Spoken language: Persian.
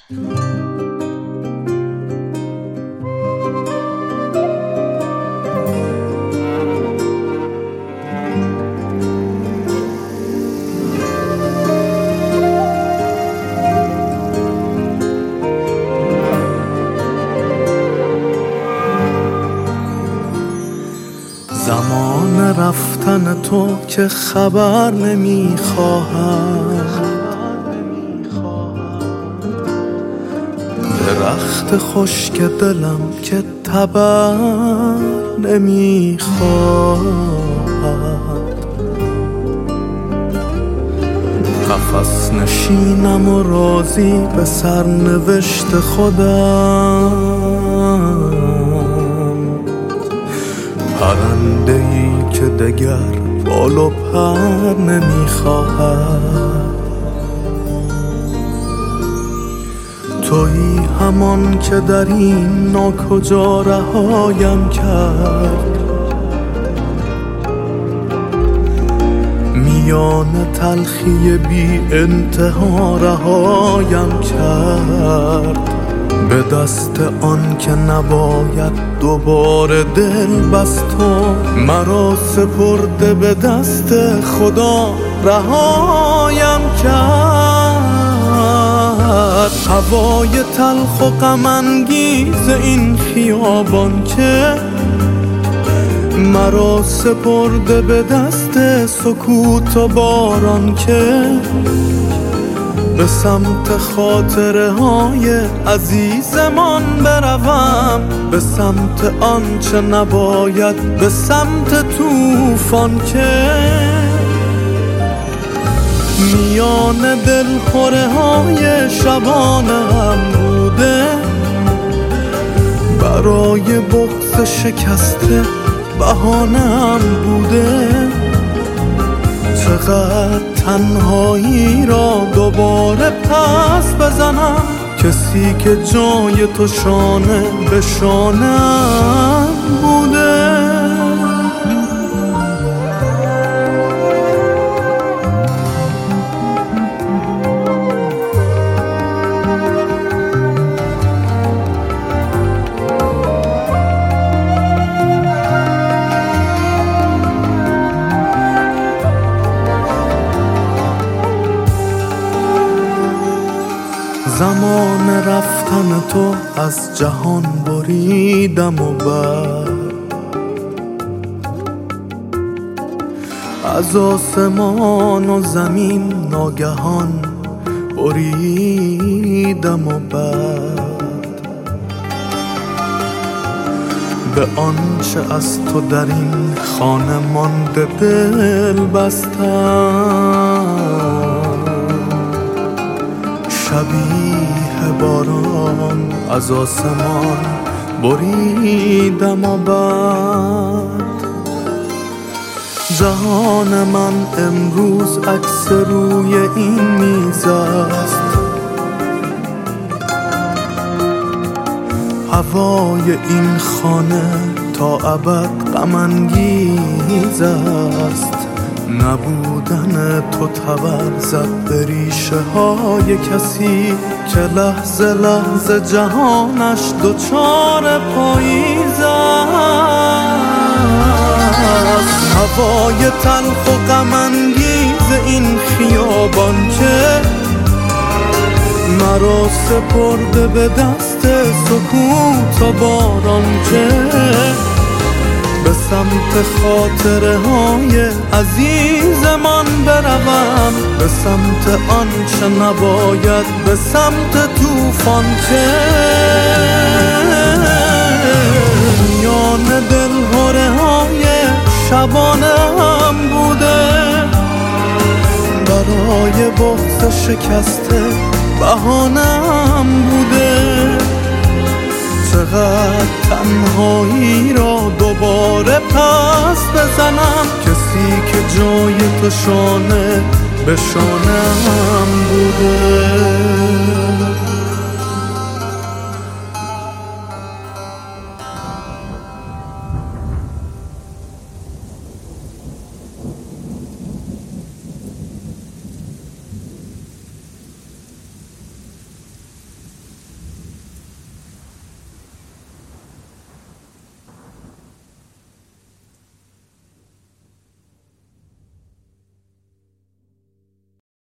زمان رفتن تو که خبر نمیخواهم، درخت خشک دلم که تبر نمیخواهد، قفس نشینم و راضی به سرنوشت خودم، پرنده‌ای که دگر بال و پر نمیخواهد. تویی همان که در این ناکجا رهایم کرد، میان تلخی بی انتها رهایم کرد، به دست آن که نباید دوباره دل بست و مرا سپرده به دست خدا رهایم کرد. هوای تلخ و غم انگیز این خیابان که مرا سپرده به دست سکوت و باران که به سمت خاطره های عزیزمان بروم، به سمت آنچه نباید، به سمت طوفان که میان دلخوره های شبانم بوده، برای بغض شکسته بهانه‌ام بوده. چقدر تنهایی را دوباره پس بزنم، کسی که جای تو شانه به شانه‌ام بوده. زمان رفتن تو از جهان بریدم و بعد از آسمان و زمین ناگهان بریدم و بعد به آنچه از تو در این خانه مانده دل بستم. شبیه باران از آسمان بریدم و بعد جهان من امروز عکس روی این میز است. هوای این خانه تا ابد غم انگیز است. نبودن تو تبر زد به ریشه های کسی که لحظه لحظه جهانش دوچار پاییز است. هوای تلخ و غم انگیز این خیابان که مرا سپرده به دست سکوت و باران که به سمت خاطره های عزیزمان بروم، به سمت آنچه نباید، به سمت طوفان که میان دلهره های شبانم بوده، برای بغض شکسته بهانم بوده. چقدر تنهایی را دوباره پس بزنم، کسی که جای تو شانه به شانه‌ام بوده.